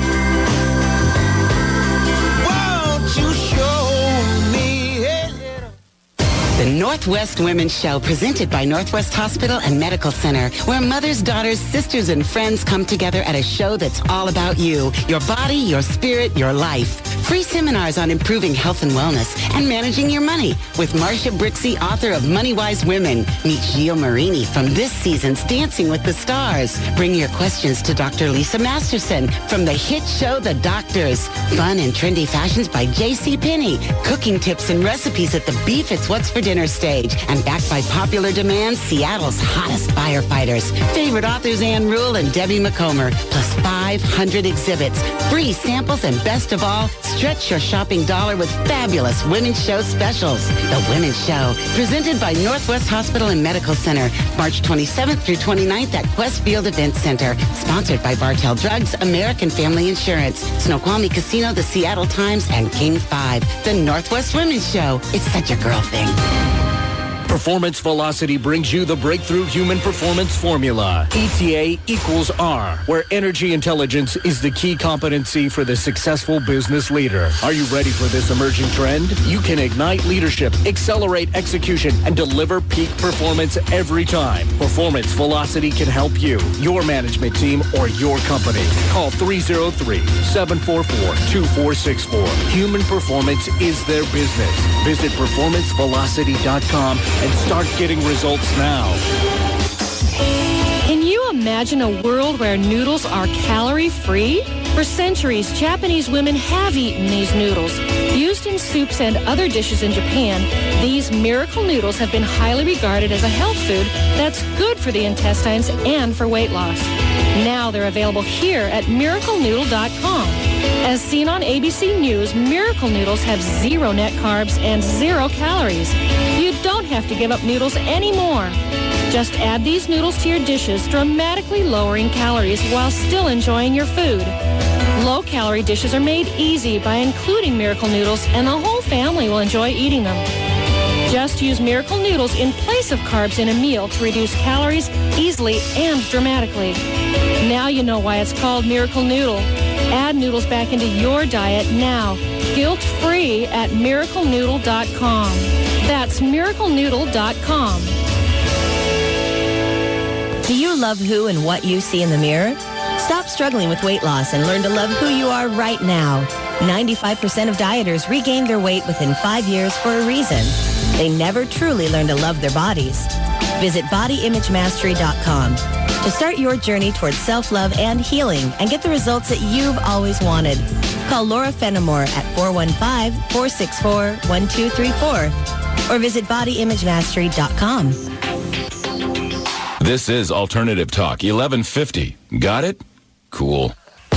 Won't you show me a little? The Northwest Women's Show, presented by Northwest Hospital and Medical Center, where mothers, daughters, sisters, and friends come together at a show that's all about you, your body, your spirit, your life. Free seminars on improving health and wellness and managing your money with Marcia Brixey, author of Money Wise Women. Meet Gio Marini from this season's Dancing with the Stars. Bring your questions to Doctor Lisa Masterson from the hit show The Doctors. Fun and trendy fashions by J C Penney. Cooking tips and recipes at the Beef It's What's for Dinner stage. And backed by popular demand, Seattle's hottest firefighters. Favorite authors Ann Rule and Debbie McComber. Plus five hundred exhibits, free samples, and best of all, stretch your shopping dollar with fabulous Women's Show specials. The Women's Show, presented by Northwest Hospital and Medical Center, March twenty-seventh through twenty-ninth at Questfield Event Center. Sponsored by Bartell Drugs, American Family Insurance, Snoqualmie Casino, the Seattle Times, and King five. The Northwest Women's Show. It's such a girl thing. Performance Velocity brings you the breakthrough human performance formula. E T A equals R, where energy intelligence is the key competency for the successful business leader. Are you ready for this emerging trend? You can ignite leadership, accelerate execution, and deliver peak performance every time. Performance Velocity can help you, your management team, or your company. Call three oh three, seven four four, two four six four. Human performance is their business. Visit performance velocity dot com and start getting results now. Can you imagine a world where noodles are calorie-free? For centuries, Japanese women have eaten these noodles. Used in soups and other dishes in Japan, these miracle noodles have been highly regarded as a health food that's good for the intestines and for weight loss. Now they're available here at miracle noodle dot com. As seen on A B C News, Miracle Noodles have zero net carbs and zero calories. You don't have to give up noodles anymore. Just add these noodles to your dishes, dramatically lowering calories while still enjoying your food. Low-calorie dishes are made easy by including Miracle Noodles, and the whole family will enjoy eating them. Just use Miracle Noodles in place of carbs in a meal to reduce calories easily and dramatically. Now you know why it's called Miracle Noodle. Add noodles back into your diet now, guilt-free at miracle noodle dot com. That's miracle noodle dot com. Do you love who and what you see in the mirror? Stop struggling with weight loss and learn to love who you are right now. ninety-five percent of dieters regain their weight within five years for a reason. They never truly learn to love their bodies. Visit body image mastery dot com to start your journey towards self-love and healing and get the results that you've always wanted. Call Laura Fenimore at four one five, four six four, one two three four or visit body image mastery dot com. This is Alternative Talk, eleven fifty. Got it? Cool.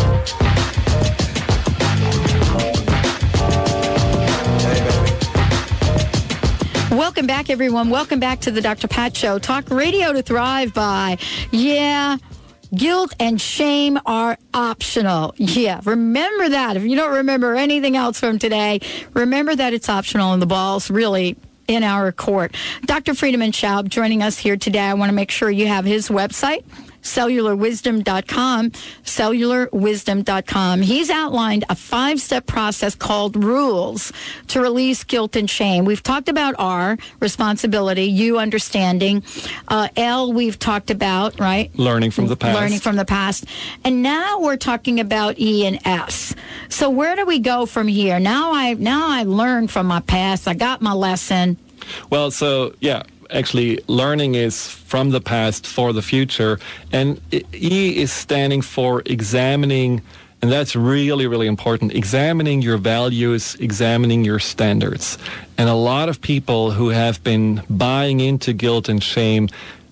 Welcome back, everyone. Welcome back to the Doctor Pat Show. Talk radio to thrive by. Yeah, guilt and shame are optional. Yeah, remember that. If you don't remember anything else from today, remember that it's optional and the ball's really in our court. Doctor Friedemann Schaub joining us here today. I want to make sure you have his website, cellular wisdom dot com, cellular wisdom dot com. He's outlined a five-step process called RULES to release guilt and shame. We've talked about R, responsibility, U, understanding. Uh, L, we've talked about, right? Learning from the past. Learning from the past. And now we're talking about E and S. So where do we go from here? Now I now I learned from my past. I got my lesson. Well, so, yeah. Actually, learning is from the past for the future. And E is standing for examining, and that's really, really important, examining your values, examining your standards. And a lot of people who have been buying into guilt and shame,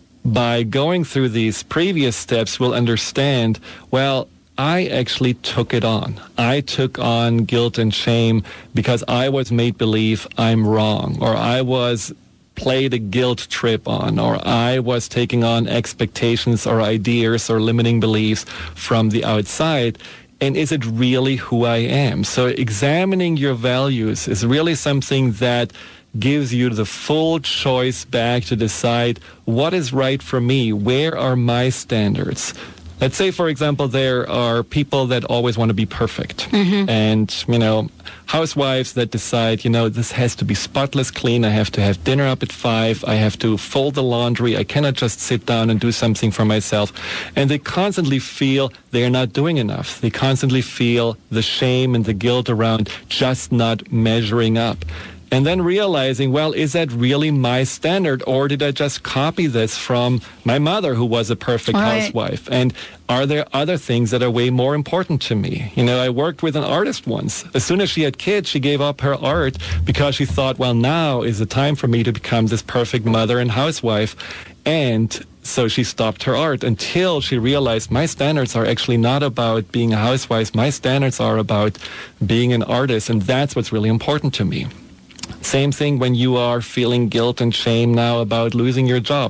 by going through these previous steps, will understand, well, I actually took it on. I took on guilt and shame because I was made believe I'm wrong, or I was played a guilt trip on, or I was taking on expectations or ideas or limiting beliefs from the outside. And is it really who I am? So examining your values is really something that gives you the full choice back to decide what is right for me. Where are my standards? Let's say, for example, there are people that always want to be perfect. Mm-hmm. And, you know, housewives that decide, you know, this has to be spotless clean. I have to have dinner up at five. I have to fold the laundry. I cannot just sit down and do something for myself. And they constantly feel they are not doing enough. They constantly feel the shame and the guilt around just not measuring up. And then realizing, well, is that really my standard, or did I just copy this from my mother, who was a perfect right. housewife? And are there other things that are way more important to me? You know, I worked with an artist once. As soon as she had kids, she gave up her art because she thought, well, now is the time for me to become this perfect mother and housewife. And so she stopped her art until she realized my standards are actually not about being a housewife. My standards are about being an artist, and that's what's really important to me. Same thing when you are feeling guilt and shame now about losing your job.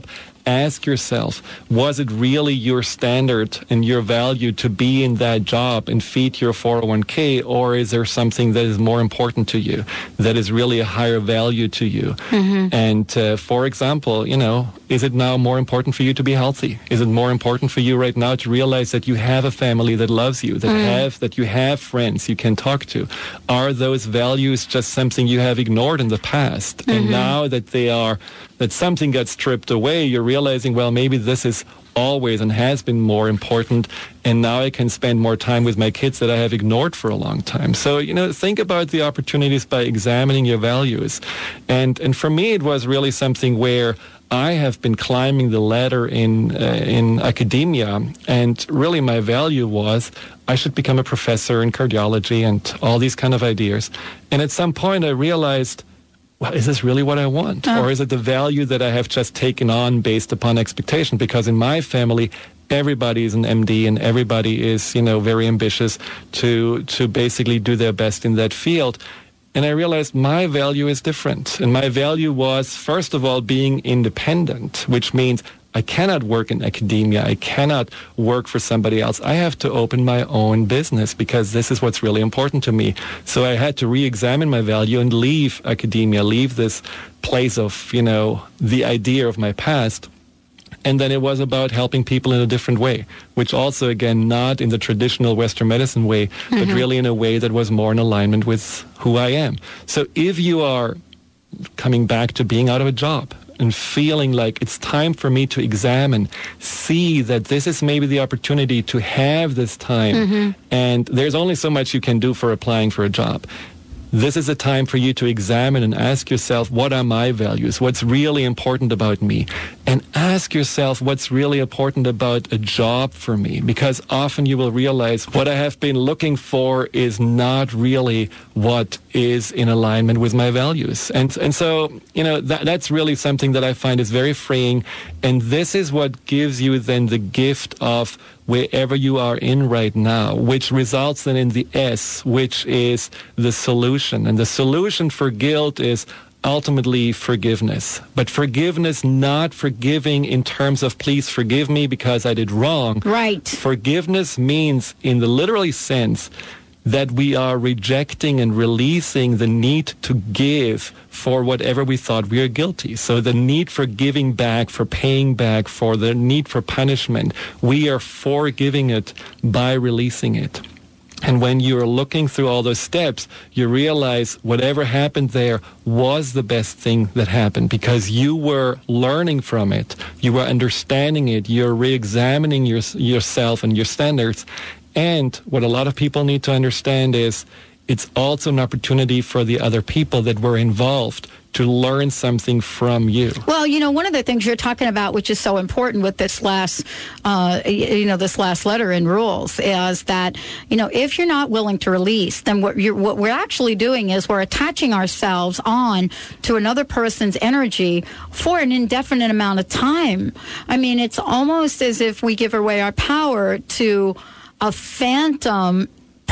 ask yourself, was it really your standard and your value to be in that job and feed your four oh one k, or is there something that is more important to you, that is really a higher value to you? Mm-hmm. And uh, for example, you know, is it now more important for you to be healthy? Is it more important for you right now to realize that you have a family that loves you, that mm. have that you have friends you can talk to? Are those values just something you have ignored in the past? Mm-hmm. And now that they are, that something got stripped away, you're realizing, well, maybe this is always and has been more important, and now I can spend more time with my kids that I have ignored for a long time. So, you know, think about the opportunities by examining your values. And and for me, it was really something where I have been climbing the ladder in uh, in academia, and really my value was I should become a professor in cardiology and all these kind of ideas. And at some point I realized, well, is this really what I want? Oh. Or is it the value that I have just taken on based upon expectation? Because in my family, everybody is an M D and everybody is, you know, very ambitious to to basically do their best in that field. And I realized my value is different. And my value was, first of all, being independent, which means I cannot work in academia. I cannot work for somebody else. I have to open my own business because this is what's really important to me. So I had to re-examine my value and leave academia, leave this place of, you know, the idea of my past. And then it was about helping people in a different way, which also, again, not in the traditional Western medicine way, mm-hmm. but really in a way that was more in alignment with who I am. So if you are coming back to being out of a job and feeling like it's time for me to examine, see that this is maybe the opportunity to have this time, mm-hmm. and there's only so much you can do for applying for a job. This is a time for you to examine and ask yourself, what are my values? What's really important about me? And ask yourself what's really important about a job for me. Because often you will realize what I have been looking for is not really what is in alignment with my values. And and so, you know, that, that's really something that I find is very freeing. And this is what gives you then the gift of wherever you are in right now, which results then in the S, which is the solution. And the solution for guilt is ultimately forgiveness. But forgiveness, not forgiving in terms of please forgive me because I did wrong. Right. Forgiveness means, in the literal sense, that we are rejecting and releasing the need to give for whatever we thought we are guilty. So the need for giving back, for paying back, for the need for punishment, we are forgiving it by releasing it. And when you're looking through all those steps, you realize whatever happened there was the best thing that happened because you were learning from it. You were understanding it. You're re-examining your, yourself and your standards. And what a lot of people need to understand is it's also an opportunity for the other people that were involved to learn something from you. Well, you know, one of the things you're talking about, which is so important with this last, uh, you know, this last letter in rules, is that, you know, if you're not willing to release, then what, you're, what we're actually doing is we're attaching ourselves on to another person's energy for an indefinite amount of time. I mean, it's almost as if we give away our power to a phantom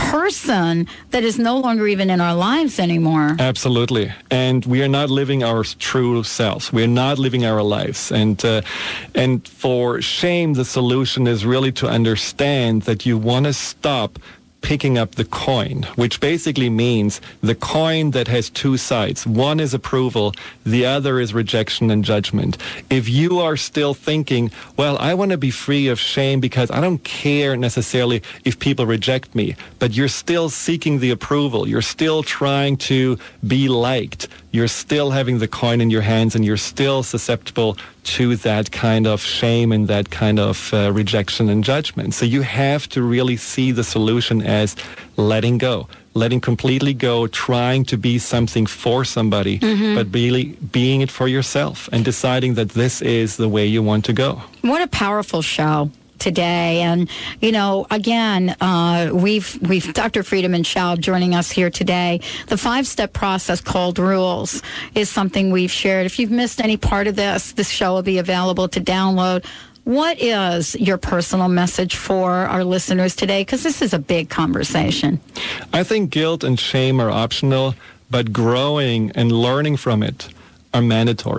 person that is no longer even in our lives anymore. Absolutely. And we are not living our true selves. We are not living our lives. And uh, and for shame, the solution is really to understand that you want to stop picking up the coin, which basically means the coin that has two sides. One is approval, the other is rejection and judgment. If you are still thinking, well, I want to be free of shame because I don't care necessarily if people reject me, but you're still seeking the approval, you're still trying to be liked, you're still having the coin in your hands and you're still susceptible to that kind of shame and that kind of uh, rejection and judgment. So you have to really see the solution as letting go, letting completely go, trying to be something for somebody, mm-hmm. but really being it for yourself and deciding that this is the way you want to go. What a powerful show today. And, you know, again, uh, we've, we've, Doctor Friedemann Schaub joining us here today. The five-step process called Rules is something we've shared. If you've missed any part of this, this show will be available to download. What is your personal message for our listeners today? Because this is a big conversation. I think guilt and shame are optional, but growing and learning from it are mandatory.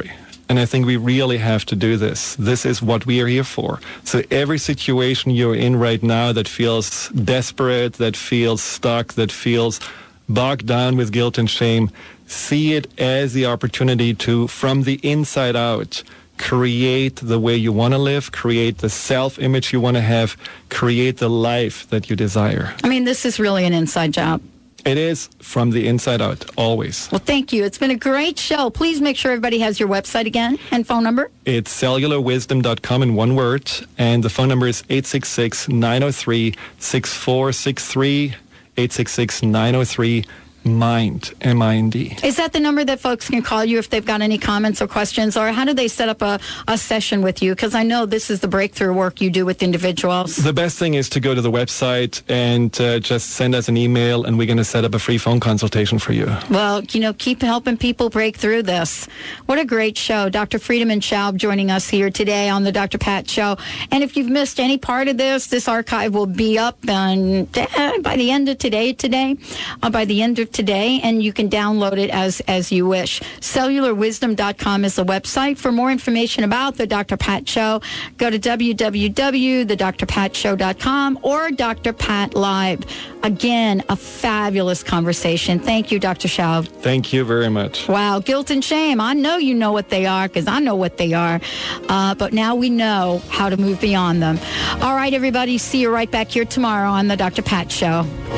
And I think we really have to do this. This is what we are here for. So every situation you're in right now that feels desperate, that feels stuck, that feels bogged down with guilt and shame, see it as the opportunity to, from the inside out, create the way you want to live, create the self-image you want to have, create the life that you desire. I mean, this is really an inside job. It is from the inside out, always. Well, thank you. It's been a great show. Please make sure everybody has your website again and phone number. It's cellular wisdom dot com in one word, and the phone number is eight six six, nine oh three, six four six three, eight six six, nine oh three, MIND, M I N D. Is that the number that folks can call you if they've got any comments or questions, or how do they set up a, a session with you? Because I know this is the breakthrough work you do with individuals. The best thing is to go to the website and uh, just send us an email, and we're going to set up a free phone consultation for you. Well, you know, keep helping people break through this. What a great show. Doctor Friedemann Schaub joining us here today on the Doctor Pat Show. And if you've missed any part of this, this archive will be up on, uh, by the end of today, today, uh, by the end of today, and you can download it as as you wish. cellular wisdom dot com is the website. For more information about the Doctor Pat Show, go to w w w dot the dr pat show dot com or Doctor Pat Live. Again, a fabulous conversation. Thank you, Doctor Schaub. Thank you very much. Wow, guilt and shame. I know you know what they are, because I know what they are. Uh, but now we know how to move beyond them. All right, everybody. See you right back here tomorrow on the Doctor Pat Show.